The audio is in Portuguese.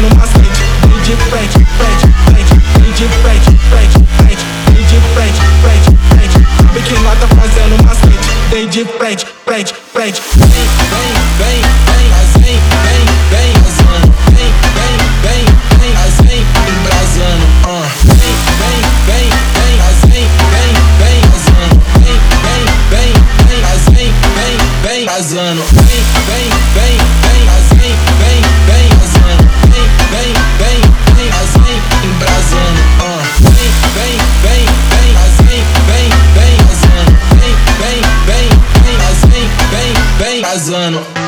macete. Vem de frente, frente, frente. Vem de frente, frente, frente. Vem de frente, frente, frente. Sabe que lá tá fazendo macete. Vem de frente, frente, frente. Vem, vem, vem, vem, vem, vem, vem, vazando. Vem, vem, vem, vem, vem, embrasando. Vem, vem, vem, vem, vem, vem, vem, vazando. Vem, vem, vem, vem, vem, vem, vem, vazando. Vem, vem, vem, vem, vem, vem, vem, vazando. Vem, vem, vem, vem, vem, embrasando. Vem, vem, vem, vem, vem, vem, vem, vazando. Vem, vem, vem, vem, vem, vem, vem, vazando.